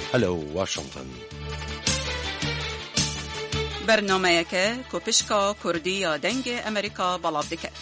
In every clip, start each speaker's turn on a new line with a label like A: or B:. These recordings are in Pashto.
A: هلو واشنطن
B: برنامه‌یک کوپشکا کردی یا دنگ امریکا بلاب دکت.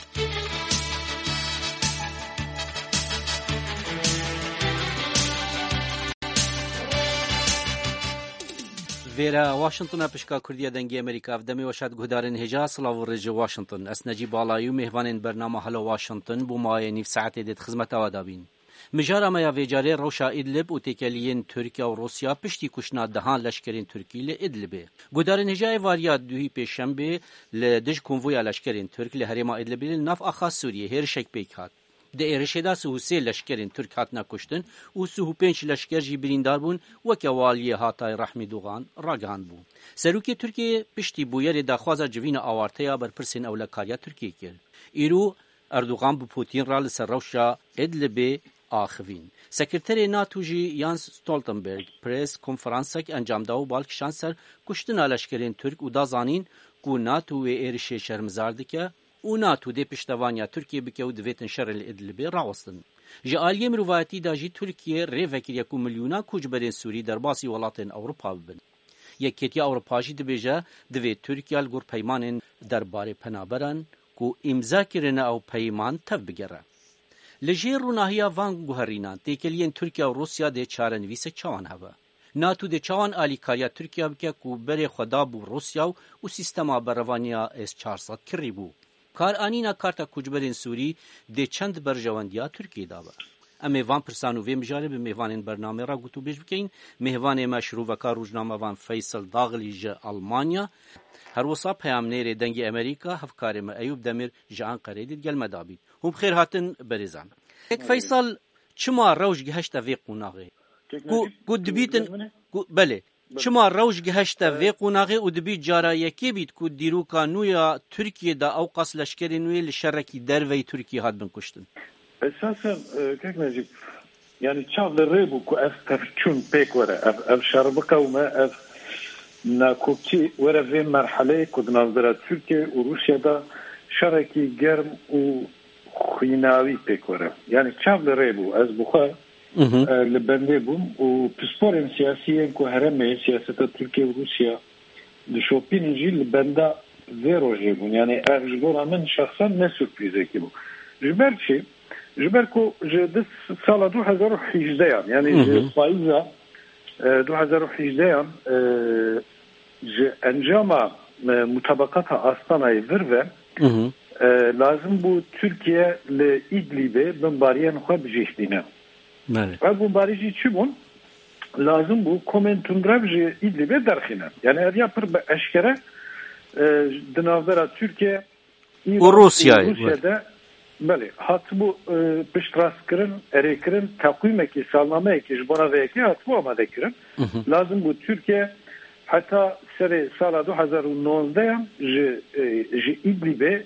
C: ویرا واشنطن پشکا کردی دنگی امریکا افدمی وشد گهدارن هجا سلاو رج واشنطن اس نجیب بالایو مهوانن برنامه هلو واشنطن بو مای نیف ساعت دید خدمت آدابین. مجارا ما ویجاره روشا ادلب و تکلیین ترکیه و روسیا پشتی کشنا دهان لشکرین ترکی ل ادلبه. گودارن هجای واریات دوی پیشنبه لدش کنویا لشکرین ترک لهرما ادلب ناف آخا سوریه هر شک پیکات. ده ارشدا سه لشکرین ترک هاتنا کشتن و 35 لشکر جی بریندار بون و که والی هاتای رحمی دوغان راگان بون. سروکی ترکیه پشتی بویر داخوازا جوین آوارتیا بر پرسین اولکاریا ترکیه کرد. ایرو اردوغان بو پوتین را لسر روشا ادلبه آخوین. سکرتر ناتو جی یانس ستولتنبرگ پریس کنفرانسک انجام داو بالک شانسر کشتن لشکرین ترک و دازانین کو ناتو و ارشه شرمزارد که و ناتو ده پشتوانیا ترکیه بکه و دویتن شر الادلبه راوستن. جالیم روایتی داجی ترکیه ریوکریه کو میلیونا کوچبرین سوری در باسی ولاتن اوروپا ببن. یکیتی اوروپاجی دبیجه دوی ترکیه لگور پیمانن درباره پنابران کو امضا کرنه او پیمان تف بگره. لجیر روناهیا وان گوهرینان تکلیین ترکیه و روسیا ده چارنویس چوان هوا. ناتو ده چوان آلیکاریا ترکیه بکه کو بره خدا بو روسیا و سیستما بروانیا S-400 کری بو. کار آنینا کارتا کوچبرین سوری ده چند برجواندیا ترکیه دابا. اما وان پرسانو وی مجاره به مهوان برنامه را گوتو بیش بکین مهوان مشروع و کار روزنامه وان فیصل داغلی جه آلمانیا هر وصا پیامنیر دنگ امریکا هفکارم ایوب دمیر جان قریدید گل مدابید هم خیر هاتن بریزان یک فیصل چما روش گهشت وی قوناغه کو دبیتن بله چما روش گهشت وی قوناغه و دبیت جارا یکی بیت کو دیروکا نویا ترکیه دا اوقاس لشکری نوی لشرکی دروی ترکیه هات بن کشتن
D: اساسا كيف نجيب يعني تشاف الريبو كو افترچون بيك ورا اف شربكا وما اف ناكوبتي ورا في مرحله كود نظرة تركيا وروسيا دا شركي جرم وخيناوي بيك ورا يعني تشاف الريبو از بخا لبندبوم وبسبورين سياسيين كو هرمي سياسة تركيا وروسيا دشوبين جي لبندا زيرو جيبون يعني اغجبورا من شخصا ما سوربريزي كيبو جبرتشي جبركو جدس سالة 2011 يعني فايزة 2011 انجام مطابقات استانای ورve لازم بو ترکیه ل ادلیبه بمباریان خو بجیشتینه و بمباریجی چی بون لازم بو کومنتوندرا بجی ادلیبه درخینه yani اریا پر به اشکره دناوبرا ترکیه
C: و روسیه
D: بله هاتبو پشتراس کرن اریکرن تقویم کی سالنامه کی جبرا و کی هاتبو آماده کرن لازم بود ترکیه حتی سر سال 2019 ج ادلیبه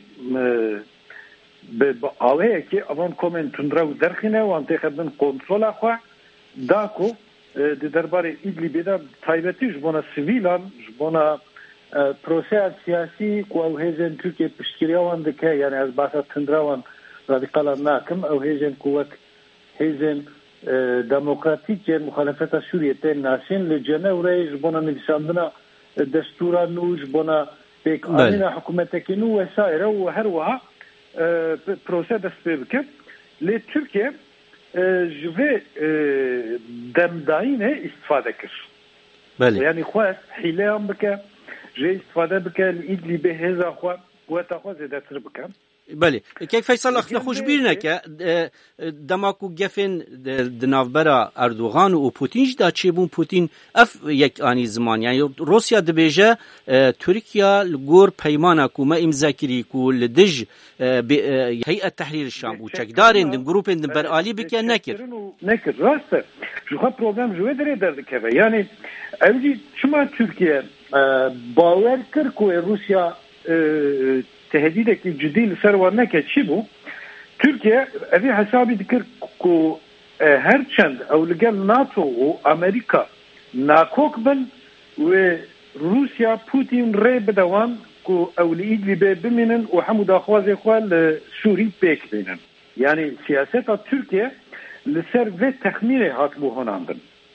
D: به آوه کی آوان کومنتوندرا و درخینه و انتخابن کنترل خو داکو درباره ادلیبه دا تایبتی جبنا سیویلان جبنا پروسه سیاسی کو هیزن ترکیه پشتگیریان دکه یعنی از باسا تندراوان رادیکال ناکم او هیزن قوت هیزن دموکراتیک مخالفت سوریه تن ناسین لجنه و رئیس بنا نویساندنا دستورا نوش بنا بیک آمین حکومت کنو و سایره و هر وها پروسه دست بکن لی ترکیه جوه دمداینه استفاده کر یعنی خواست حیله هم بکن جه استفاده بکن ایدلی به هزا خوا قوتا خوا زیده تر بکن
C: بله كيف فيصل اخ نخوش بيرنا ك دماكو جفن دنافبرا اردوغان و بوتين جدا تشيبون بوتين اف يك اني زمان يعني روسيا دبيجه تركيا لغور بيمانا كو ما امذاكري كو لدج هيئه تحرير الشام و چكدارين دن جروبين دن برالي بك
D: نكر راست جو خا بروجرام جو دري درد كفا يعني اوجي شما تركيا باور كر كو روسيا تهديدك جديد سروانه كشي بو تركيا ابي حسابي ذكر كو هرچند او لقال ناتو وامريكا ناكوكبن وروسيا بوتين ريب دوان كو اوليد لي بمنن وحمود اخوازي اخوال سوري بيك بينن يعني سياسه تركيا لسر و تخمير هات بو هناندن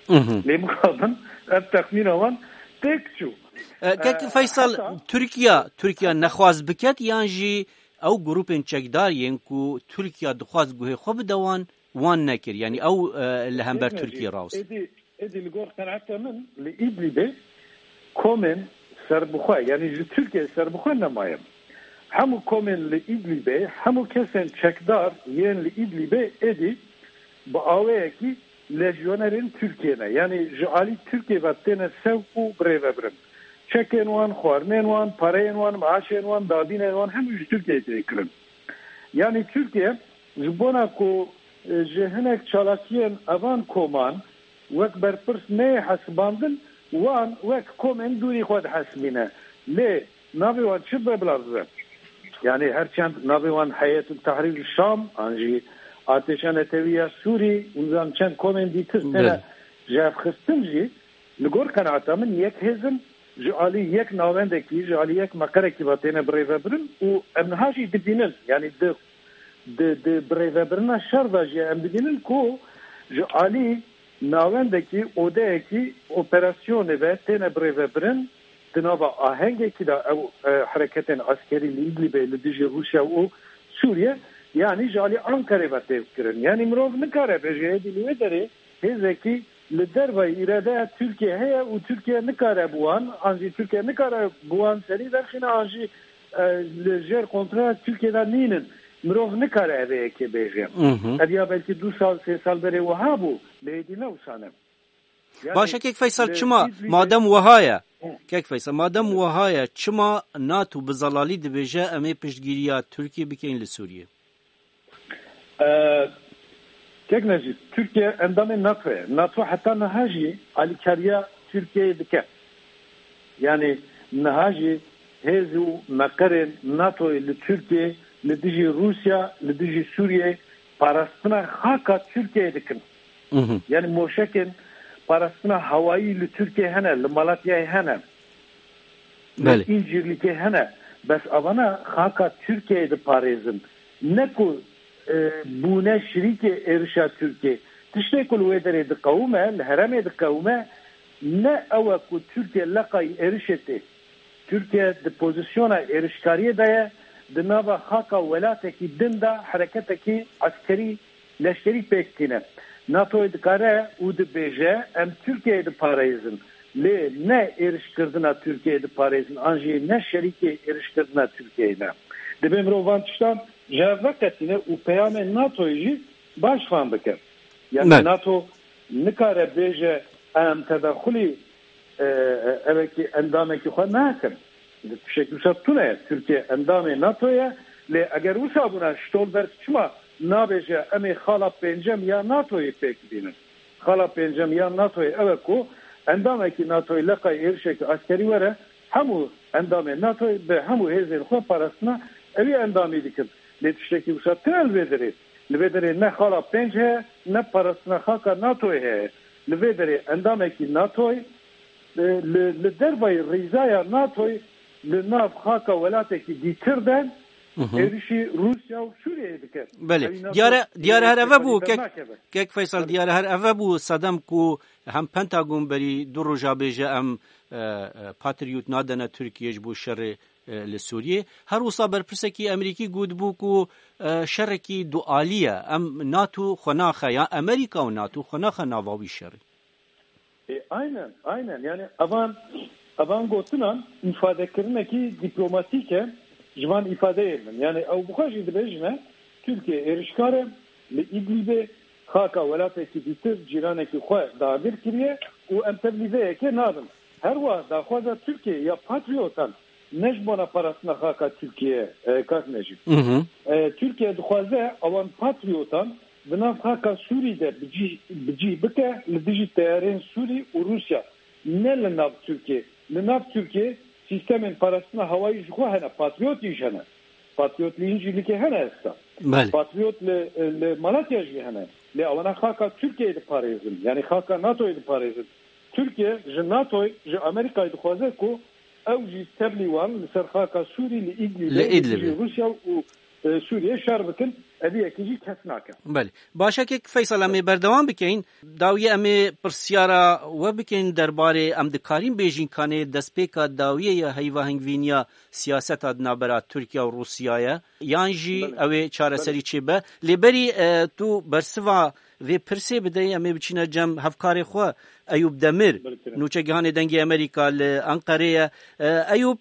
D: لي مقابل التخمين وان تكشو
C: كك فيصل تركيا نخواز بكت يانجي او جروبين تشكدارين كو تركيا دخواز جوه خب دوان وان نكر يعني او لهمبر تركيا راوس
D: ادي الجور كان حتى من لإدلب كومن سربخوا يعني تركيا سربخوا نمايم همو كومن لإدلب همو كسن تشكدار ين لإدلب ادي باويكي لجيونرين تركيا يعني جعلي تركيا باتنا سوقو بريفبرن چکن وان خوارنین وان پارین وان معاشین وان دادین وان همه ترکیه تکرن یعنی ترکیه زبونا کو جهنک چالاکین اوان کومان وک برپرس نه حسباندن وان وک کومن دوری خود حسبینه لی نابی وان چه ببلازه يعني هرچند نابوان حياة التحرير الشام انجي آتشان اتوية سوري ونظام چند كومن دي تستنى جاف خستنجي لغور كان عطامن يك هزم جعلي يك ناوندكي جعلي يك مقركي باتينا بريفابرن و امنهاجي دبينن يعني د بريفابرنا شرطة جي ام دبينن كو جعلي ناوندكي اودهكي اوبراسيون باتينا بريفابرن تنابا آهنگی که دا او حرکت عسکری لیدلی لدیج روسیا و سوریه یعنی جالی آنکاره باتیف کرن یعنی مروف نکاره بجه دیلوه داره هزه که لدر و ایراده ترکیه هیا و ترکیه نکاره بوان آنجی ترکیه نکاره بوان سری درخین آنجی لجر کنترا ترکیه دا نینن مروف نکاره اوه که بجه ادیا بلکه 2 سال 3 سال بره وها بو لیدی نوسانم
C: باشه که فیصل چما مادم وهایا که فیصل مادم وهایا چما ناتو بزلالی دبیجه امی پشتگیری ترکیه بکن لسوریه
D: که نجی ترکیه اندام ناتو حتی نهاجی علیکاریا ترکیه دکه یعنی نهاجی هزو مقرن ناتو لترکیه لدیجی روسیا لدیجی سوریه پاراستنا خاکا ترکیه دکن یعنی موشکن پاراستنا هوایی لترکیه هنه لمالاتیای هنه اینجیرلیکی هنه بس اوانا خاکا ترکیه ده پاریزن نکو بونه شریک ارشا ترکیه تشتی کلوه داره ده قومه لحرمه ده قومه نه اوه که ترکیه لقای ارشته ترکیه ده پوزیسیون ارشکاریه ده ده نابا خاکا ولاته کی دنده حرکته کی عسکری لشکری پیکتینه ناتوی دکاره او د بیجه ام ترکیه د پاریزن لی نه ارش کردنا ترکیه د پاریزن انجی نه شریک ارش کردنا ترکیه نه دبیم رو وانتشتان جواب وقتینه او پیام ناتوی جی باش فهم بکر یعنی ناتو نکاره بیجه ام تدخلی اوکی اندامه که خواه نکن شکل سبتونه ترکیه اندامه ناتویه لی اگر او سابونه شتول برد چما نابجه امی خالا پنجم یا ناتوی پیک بینن خالا پنجم یا ناتوی اوکو اندامه که ناتوی لقای ارشک عسکری وره همو اندامه ناتوی به همو هزین خواه پرستنا اوی اندامی دیکن لیتشتکی وسط تنال لبیدره نه خالا پنج ہے نه پرستنا خاکا ناتوی ہے لبیدره اندامه که ناتوی لدربای ریزای ناتوی لناف خاکا ولاته که دیتر دن ایشی روسیا و سوریه دکه.
C: بله. دیاره هر اوه که فیصل دیاره هر اوه بو صدام کو هم پنتاگون بری دو روزا بیجه ام پاتریوت نادن ترکیه بو شر لسوریه هر وصا برپرسه کی امریکی گود بو کو شر کی دوالیه ام ناتو خناخه یا امریکا و ناتو خناخه نواوی شر.
D: aynen yani avan gotunan ifade kırına ki diplomatike jvan ifade edin. Yani o bu kadar dibejne Türkiye erişkare li İdlib'e haka velateki bitir ciraneki khoy dağdır kiriye o emtevlize ki nadın. Her va da khoza Türkiye ya patriotan nejbona parasına haka Türkiye kak nejib. Türkiye dukhaze avan patriotan بناف هاكا سوري ده بجي بكا لديجي تيارين سوري وروسيا نه لناف تركيا لناف تركيا سيستمين باراسنا هواي جخو هنا باتريوت يش هنا باتريوت لينجي لكي هنا استا باتريوت لمالاتيا جي هنا لأونا خاكا تركيا ده باريزم يعني خاكا ناتو ده باريزم تركيا جي ناتو جي أمريكا ده خوازيكو او جي تبليوان لسر خاكا سوري لإدلب روسيا وسوريا شاربكن ادی یکی کس ناکه
C: بله باشه که فیصل امی بردوام بکین داوی امی پرسیارا و بکین درباره ام دکارین بیجین کانه دسپیکا داویه یا هیواهنگوینیا سیاست ادنابرا ترکیه و روسیه یانجی اوی چاره سری چی به لیبری تو برسوا و پرسی بدهی امی بچینه جم هفکار خواه ایوب دمر نوچه گهان دنگی امریکا لانقره ایوب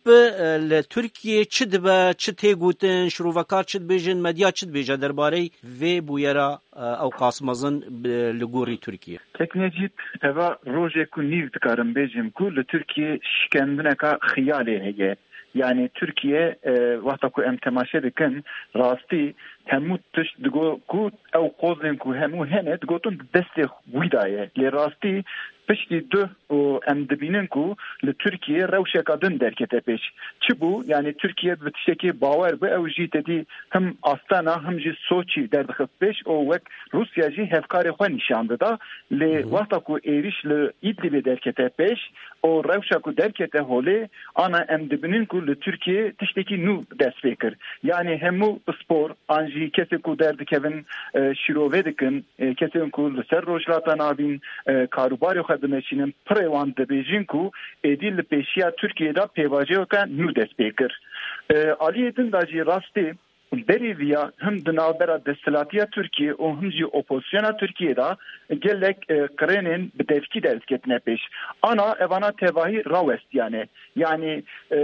C: لترکیه چه دبه چه تیگوتن شروفکار چه بیجن مدیا چه بیجه درباره و بویرا او قاسمازن لگوری ترکیه
A: تکنیجیت اوا روژه کو نیو دکارم بیجم کو لترکیه شکندنه که خیاله هیه yani Türkiye vaqta ku em temaşe dikin rastî hemû tişt digo ku ew qozên ku hemû hene digotin destê wî daye lê rastî piştî du û em dibînin ku li Türkiye rewşeka din derkete pêş çi bû yani Türkiye bi tiştekî bawer bi ew jî tedî him Astana him jî Soçî derdixist pêş û wek Rusya jî hevkarê xwe nîşan dida lê wexta ku êriş li İdlibê derkete pêş û rewşa ku derkete holê ana em dibînin ku li Türkiye tiştekî nû dest pê kir yani hemû spor an jî kesê ku derdikevin şîrovê dikin kesên ku li ser rojhilata navîn karûbarê xwe dimeşînin pirê wan dibêjin ku êdî li pêşiya Türkiye'de pêvaceyeke nû dest pê kir aliyê din da jî rastî berî viya him di navbera desthilatiya Türkiye û him jî opozisyona Türkiye'de gelek kirênên bi devkî derdiketine pêş ana evana tevahî rawest yani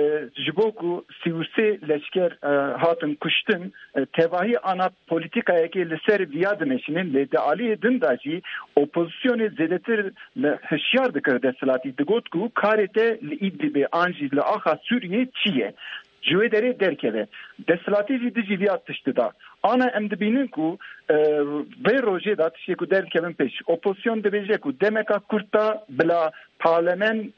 A: ji bo ku sî leşker hatin kuştin tevahî ana politikayekê li ser viya dimeşinin lê di aliyê din da jî opozisyonê zêdetir hişyar dikir desthilatî digot ku karê te li İdlibê an jî li axa Sûriyê çi ye Cüve derê derkeve. Desthilatî jî dijî vî tiştî da. Ana em dibînin ku vê rojê da tiştê ku derkevin pêş. Opozisyon dibêje ku demeka Kurd da bila parlament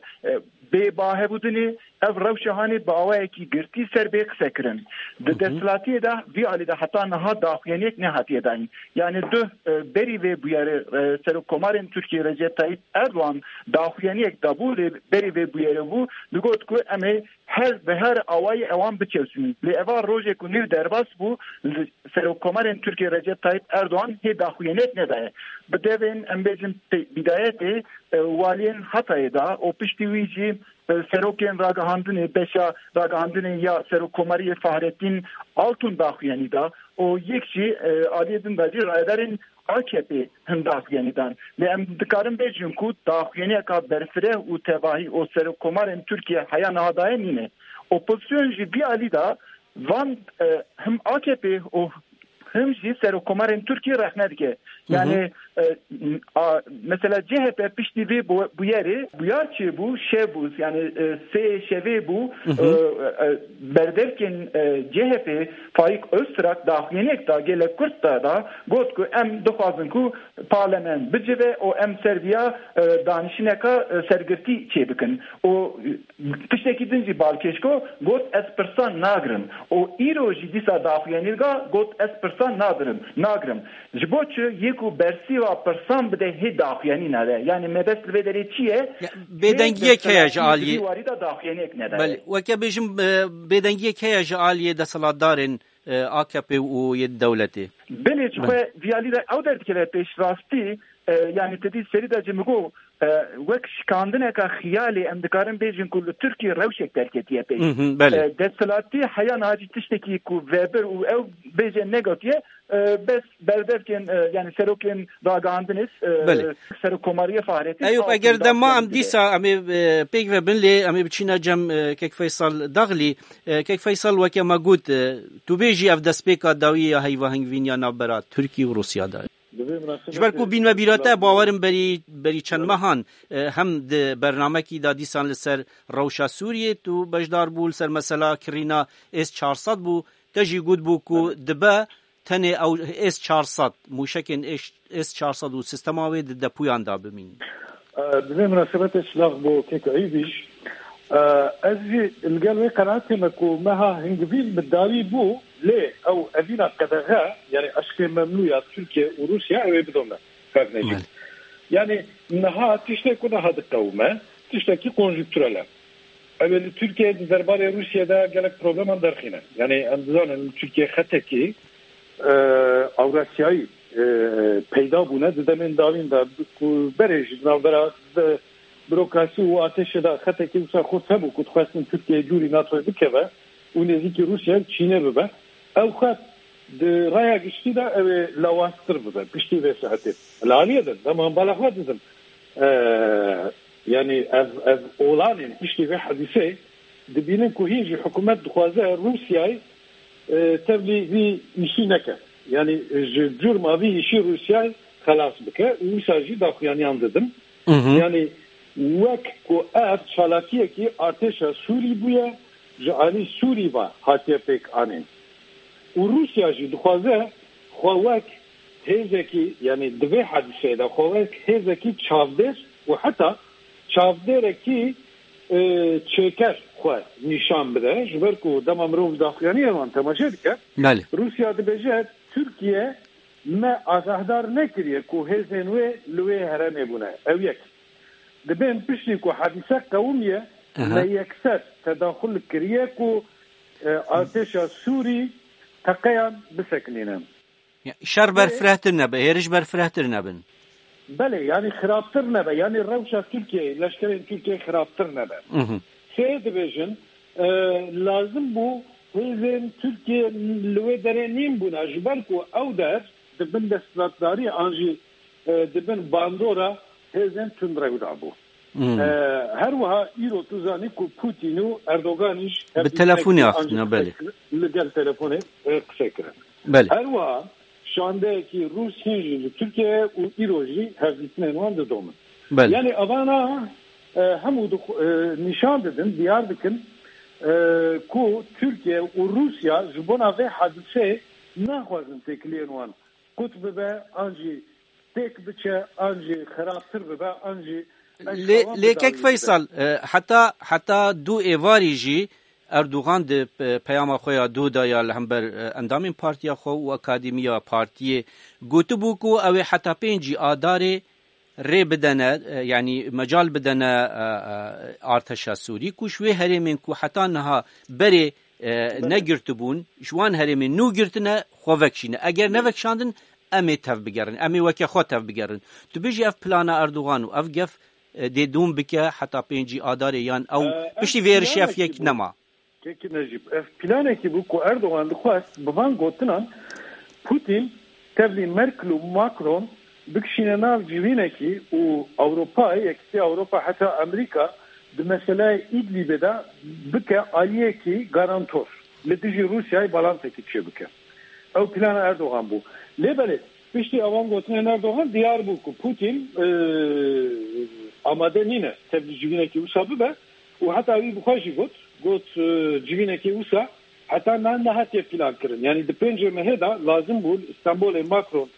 A: bê bahebûdinê ev rewşehanê bi awayekî girtî ser bê qise kirin. Di desthilatiyê de vî alî de heta niha daxuyaniyek nehatiye dayîn. Yani du berî vê bûyerê serokkomarên Tirkiye Recep Tayyip Erdoğan daxuyaniyek dabû lê berî vê bûyerê bû digot ku em ê her awayê ewan biçewsînin. Lê eva rojê ku nîv derbas bû serokkomarên Tirkiye Recep Tayyip Erdoğan hê daxuyaniyek nedaye. Bi devên em bêjin bidayetê waliyên Hatayê da û piştî wî jî serokên ragihandinê beşa ragihandinê ya serokkomariyê Fahrettin Altun daxuyanî da û yek jî aliyê din da jî rayedarên AKP hin daxuyanîdan. Lê em dikarin bêjin ku daxuyaniyeka berfireh û tevahî û serokkomarên Tirkiye heya niha daye nîne. Opozisyon jî vî alî da van him AKP û him jî serokkomarên Tirkiye rehne dike. Yani mesela CHP piştî vê bûyerê bûya çê bû şev bû yani sê şevê bû berdevkên CHP Faik Öztürk daxuyaniyek da gelek Kurd da got ku em dixwazin ku parlament bicive û em serviya danişineka sergirtî çê bikin û tiştekî din jî balkêşko got ez pirsan nagirim û îro jî dîsa daxuyanîrga got ez pirsan nagirim ji bo çi ku bersiva persan bide hê daxuyanî nade yani mebest li vê derê çi ye
C: bêdengiyek heye ji aliyê
A: warî da daxuyaniyek nede
C: weke bêjim bêdengiyek heye ji aliyê desalatdarên AKP û yê dewletê
A: belê ji xwe viyalî de ew derdikeve pêş rastî yani tedî serî de cimigo wek şikandineka xiyalê em dikarin bêjin ku li Tirkiye rewşek derketiye pêş desthilatî heya nacî tiştekî ku vebir û ew bêje negatiye bes berdevkên yani serokên ragihandiniz serokkomariye Fahrettin
C: Eyüp eger dema em dîsa em pêk vebin lê em ê biçîne cem kek Feysal Daxlî kek Feysal weke me got tu bêjî ev destpêka dawî ya heyvahengvîniya navbera Tirkiye û Rûsya da ji ber ku bînme bîrate bawerim berî çend mehan hem di bernamekî da dîsan li ser rewşa Sûriyê tu bejdar bû li ser mesela kirîna S-400 bû te jî got bû ku dibe tenê ew S-400 mûşekên S-400 û sistema wê di depoyan da bimînin.
D: Divê münasebetê şilax bo kêka Êdîş ez jî li gel wê qenaetê me ku meha hingivîn bi dawî bû lê ew evîna qedexe yani eşkê memnûya Tirkiye û Rûsya ew ê bidome fevnecî yani niha tiştek ku niha diqewme tiştekî konjüktürel e ew li Tirkiye di derbarê Rûsya'da gelek probleman derxîne yani em dizanin Tirkiye xetekî Avrasya'yı peyda buna dedemin davinde berej navbera bürokrasi u ateşe da hateki usa khotsa bu kutxasın Türkiye curi NATO'ya bikeve u neziki Rusya Çin'e bibe ev khat de raya geçti de ev lavastır bibe pişti ve saati laliyeden tamam balakla dedim yani ev olanın pişti ve hadise dibinin kuhinci hükümet duhaza Rusya'yı tevli işi neke yani cürma vi işi Rusya'yı halas bike mesajı da yani dedim yani وەک کو ئەف چالاکیەکی ئارتێشە سووری بووە ji alî Sûrî ve hatiye pêk anên û Rusya jî dixwaze xwe wek hêzekî yani divê hedîseyê de xwe wek hêzekî çavdêr û heta çavdêrekî çêker xwe nîşan bide ji ber ku dema mirov daxuyaniyê wan temaşe dike Rusya dibêje Tirkiye me agahdar nekiriye ku hêzên wê li wê herêmê bûne ew yek دبين بشني كو حادثة قومية لا يكسر تداخل كريه كو آتش سوري تقيام بسكنينا
C: شر برفرهتر نبه هيرش برفرهتر نبن
D: بله يعني خرابتر نبه يعني الروشة تركيا لشكرين تركيا خرابتر نبه سيد بيجن لازم بو هزين تركيا لوي درينين بونا جبالكو او در دبن دستلاتداري انجي دبن باندورا هزن تندرا بو هر وها ایرو تزانی کو پوتین و اردوغانیش
C: به تلفنی افتنا بله
D: لگل تلفنی قصه کرن
C: بله
D: هر وها شانده کی روس هنجی ترکیه و ایروجی هزیتنن وان دومن
C: بله
D: yani avana همو nişan dedin diyar dikin ku Türkiye و Rusya jbona ve hadise naxwazin tekliyen wan kutbe be anji tek biçe anji xarabtir be anji
C: لیکک فیصل حتی دو ایواری جی اردوغان ده پیام خویا دو دایا لهمبر اندامین پارتیا خو و اکادمیا پارتی گوتو بوکو او حتی پینجی آداره ری بدنه یعنی مجال بدنه ارتشا سوری کوشوی هریمین کو حتی نها بری نگرتبون جوان هریمین نو گرتنه خو وکشینه اگر نوکشاندن امی تف بگرن امی وکی خو تف بگرن تو بیجی اف پلانا اردوغان و اف گف دی دوم بکه حتی پینجی آداره یان او بشی ویرشیف یک نما
D: که نجیب پلانه که بو کو اردوغان دخواست بوان گوتنان پوتین تبلی مرکل و ماکرون بکشینه ناو جیوینه که و اوروپا یکسی اوروپا حتی امریکا ده مسئله ایدلیبه ده بکه آلیه که گارانتور لدیجی روسیای بالانسه که چه بکه او پلان اردوغان بو لیبله پشتی اوان گوتنه اردوغان دیار بو که پوتین آماده نینه تبلی جیوینه که اوسا ببه و حتی اوی بخواشی گوت جیوینه که اوسا حتی نه هاتیه پلان کرن یعنی ده پنجه مهدا لازم بود استانبول ماکرون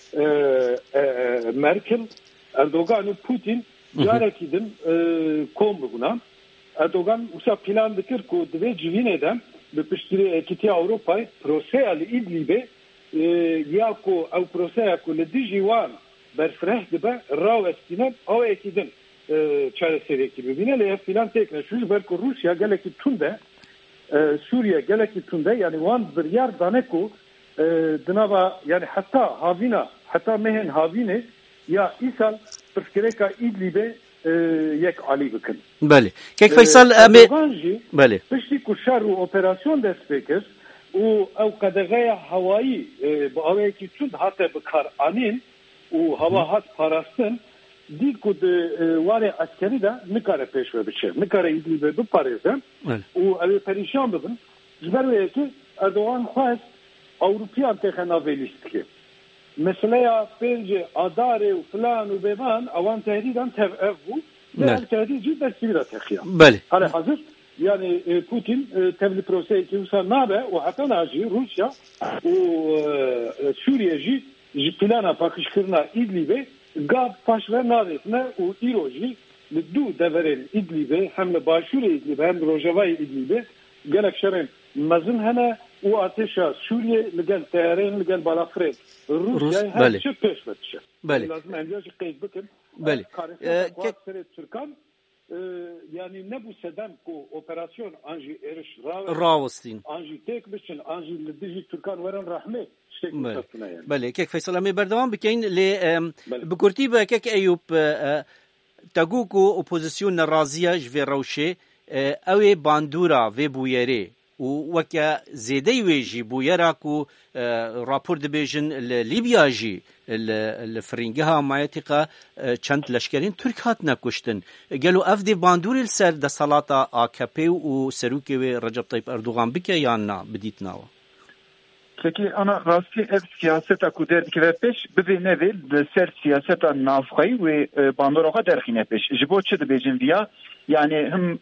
D: مرکل اردوغان و پوتین جارکی دن کم بگونا اردوغان اوسا پلان بکر که دوی جیوینه ده به پشتری اکیتی اوروپای پروسه علی ایدلیبه یا کو او پروسه کو لدیجی وان برفره دبه راو استینن او اکیدن چاره سری کی ببینه له فلان تکنه شوج برکو روسیا گلکی تونده سوریه گلکی تونده یعنی وان بریار دانه کو دنابا yani hatta mehen havine ya isal perskireka idlibe یک عالی بکن
C: بله که فیصل
D: بله پشتی کو شر و اپراسیون دست بکر او قدغه هوایی با اوی کی چون حتی بکار انین و هوا هات پاراستن دی کو د واره عسکری دا نکاره پیش بشه نکاره ایدلی به پاریزه و اوی پریشان ببن جبروی کی اردوغان خواست اوروپیان تخنا ویلیستکی مثلا پنج آداره و فلان و بیمان اوان تهدیدان تفعف بود و تهدید جدا سیرا تخیام
C: بله
D: حالا حاضر yani Putin tevli prosesi ki usan nabe و hatta naji Rusya و Suriye ji plana pakışkırına İdlib'e gab paşver navetine و İroji du deveren İdlib'e hem de başure İdlib'e hem de Rojava İdlib'e gelek şerin mazın hene و ateşa Suriye لگل تیارین لگل بالافره روسیا هر چه پیش بشه لازم انجاش قید بکن
C: بله
D: کار ترکان yani ne bu sedem ko operasyon anji eriş
C: راوستین
D: anji tek biçin anji ledici Türkan veren rahmet
C: بله كيك فيصل أمي بردوان بكين بكورتي بكيك أيوب تاگوکو اپوزیسیون نرازیه جوی روشه اوی باندورا و بویره و وکا زیده ویجی بویرا کو راپور دبیجن لیبیا جی الفرنگها مایتقا چند لشکرین ترک هات نکشتن گلو افدی باندور السر ده صلاة آکپی و سروکی و رجب طیب اردوغان بکه یا نا بدیت ناوا
A: Peki ana rastı ev siyaseta ku derdi ve peş bibine ve ser siyaseta nafxayı ve bandoroğa derxine peş. Jibo çı dibêjin viya yani hem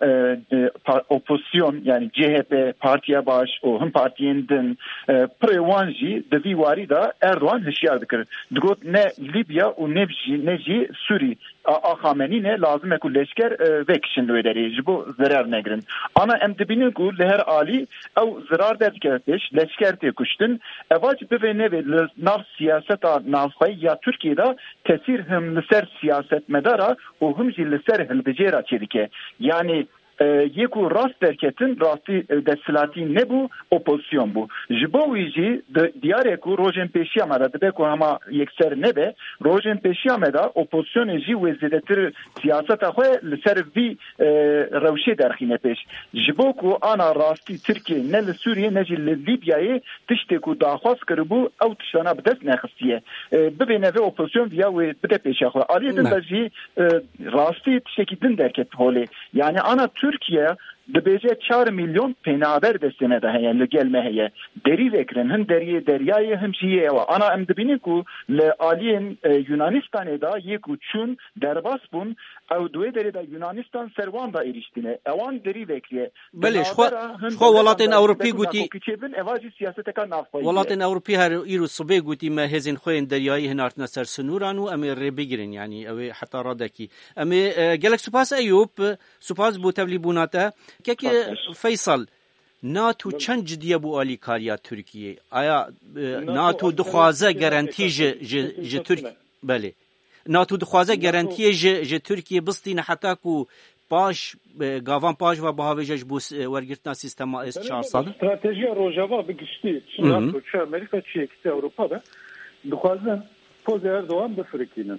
A: opozisyon yani CHP partiye baş o hem partiyen din prewanji de viwari da Erdoğan hişyar dikir. Digot ne Libya u ne jî Suriye Xamenî ne lazım e ku leşker vekişin döderi. Jibo zarar negrin. Ana em dibinin ku leher ali ew zarar derdike peş leşker te kuştin. Evac bibine ve nav siyaseta nafxayı ya Türkiye'de tesir hem liser siyaset medara o hem jî liser hilbicera çedike. Yani یکو راست درکتن راستی دستلاتی نبو اپوزیسیون بو جبو ویجی دیاره کو روزن پیشی آمده دبه کو هما یکسر نبه روزن پیشی آمده اپوزیسیون جی وزیدتر سیاست خواه لسر وی روشه درخینه پیش جبو کو آنا راستی ترکیه نه لسوریه نه جی لیبیای تشتی کو داخواست کربو او تشتانا بدست نخستیه ببینه و اپوزیسیون ویا و بده پیشی خواه آلیه دن بجی راستی تشتی دن درکت هوله yani ana Türkiye dibêje 4 milyon penaber destine de heye li gelme heye derî vekrin hin deryayê hin jî ewa ana em dibînin ku li aliyên Yunanistanê da yê ku çûn derbas bûn ew duê derê de Yunanistan serwan da êriştine ewan derî vekriye
C: belê xwe welatên Ewropî gotî
A: ewa jî siyaseteka navxwayî
C: welatên Ewropî her îro sibê gotî me hêzên xwe yên deryayî hin hatine ser sinûran û em ê rêbigirin yani ew ê heta radekî em ê gelek spas Eyûb spas bû tevlîbûna te Keki Faysal NATO çend ciddiye bu alîkariya Türkiye aya NATO dixwaze garanti ji Türkiye belê NATO dixwaze garantiye ji Türkiye bistîne heta ku paş gavan paş ve bahavêje ji bo wergirtina sîstema S-400
D: stratejiya rojava bigiştî NATO çi Amerika çi yekî Ewropa da dixwazin pozê Erdoğan bifirkînin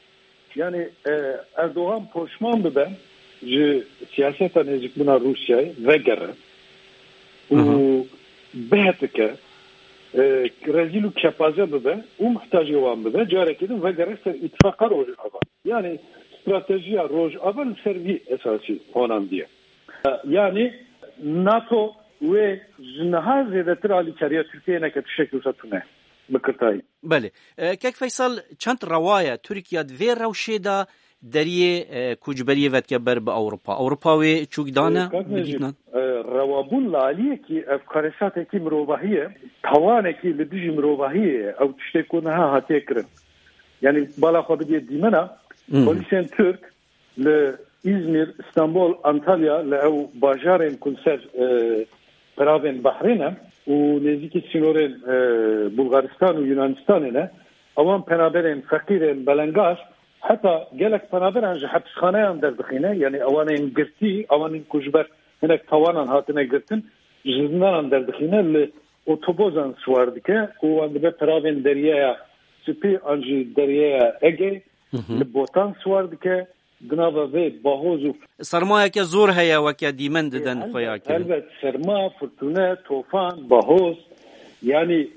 D: yani Erdoğan poşman bibe ji siyaseta nêzîkbûna Rûsyayê vegere û bihetike rezîl û kepaze bibe û muhtacê wan bibe carekê din vegere ser îtifaqa Rojava yani stratejiya Rojava li ser vî esasî honandiye yani NATO wê ji niha zêdetir alîkariya Tirkiyeyê neke tişekî wisa tune bikirtayî
C: belê kek Faysal çend rewaya Tirkiye vê rewşê da دریه کوچبری وقت که بر به اروپا و چوکدانه بدیدن
D: روابون لالیه که افکارسات کی مروباهیه توانه کی لدیج مروباهیه او تشته کنه ها هاتیه کرن یعنی بالا خود دیگه دیمنا پلیسین ترک ل İzmir İstanbul Antalya ل او باجارن کنسر پراون بحرینه و نزدیک سینورن بلغارستان و یونانستان نه اوان پنابرن فقیرن بلنگاز hatta gelek panaberan ji hapsxaneyan derdixîne yani ewanên girtî ewanên kujber hinek tawanan hatine girtin ji zindanan derdixîne li otobozan swar dike û wan dibe piravên deryaya spî an jî deryaya Ege li botan swar dike dinava vê bahoz û
C: sermayeke zor heye weke dîmen didin xweya kirin
D: elbet serma fırtune tofan bahoz yani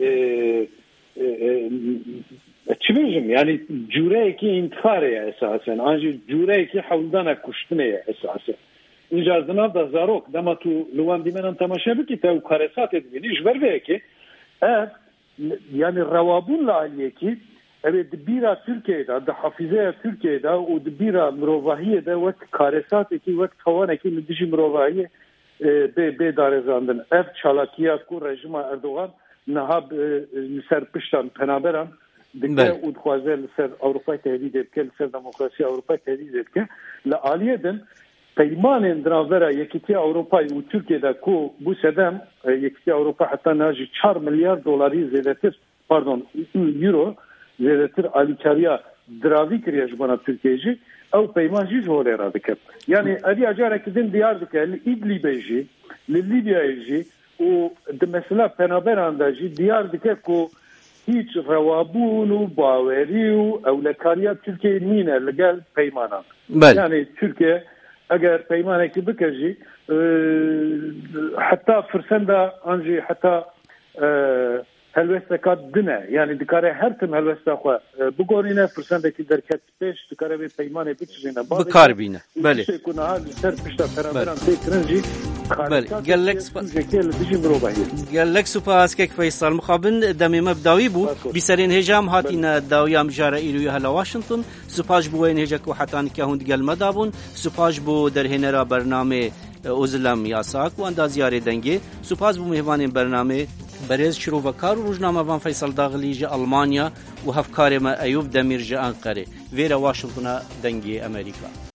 D: çivijim yani cüreyeki intihareye esasen anji cüreyeki havldana kuştuneye esasen icazına da zarok dema tu luvan dimenan tamaşa biki te ukaresat edmini jverveki yani ravabunla aliyeki evet bira Türkiye'de da hafize Türkiye'de o bira mrovahiye'de ve karesat eki ve tavaneki lidiji mrovahiye be darezandın ev çalakiya ku rejima Erdoğan nahab serpiştan penaberan dikkat udxwaze ser Avrupa tehdit etke ser demokrasi Avrupa tehdit etke la aliyeden peymanên dinavera yekîtiya Avrupa û Türkiye'de ku bu sedem yekîtiya Avrupa hatta naji 4 milyar dolarî zêdetir euro zêdetir alîkariya diravî kiriye ji bona Tirkiye jî ew peyman jî ji holê re dike yani evî acarekî din diyar dike li İdlibê jî li Libyayê jî û di mesela penaberan de jî diyar dike ku هیچ ڕەوابوون و باوەری و ئەولەکاریە تورکیە نینە لەگەڵ پەیمانە. یعنی تورکیە ئەگەر پەیمانێکی بکەژی حتا فرسەندا ئەنجی حتا هەلوێستەکات دنە، یعنی دکارێ هەرتم هەلوێستا خۆ بگۆڕینە فرسەندێکی دەرکەت پێش دکارە بێ پەیمانێ بچژێنە
C: بکاربینە. بەێ
D: سەر پشتە پەرەمبەران تێکرنجی
C: gelek spas kek Feysal mixabin demê me bidawî bû bîserên hêjam hatîne dawiya mijara îroyê hela Washington. Spas ji bo wên hêjek û hetanîke hûn digel me dabûn. Spas bo derhênera bernamê Ozilem Yasak û endaziyarê dengê. Spas bû mêhvanên bernamê berêz şirovekar û rojnamevan Feysal Daxilî ji Almanya û hevkarê me Eyûb Demîr ji Enqerê. Vêre Washingtona dengê Amerîka.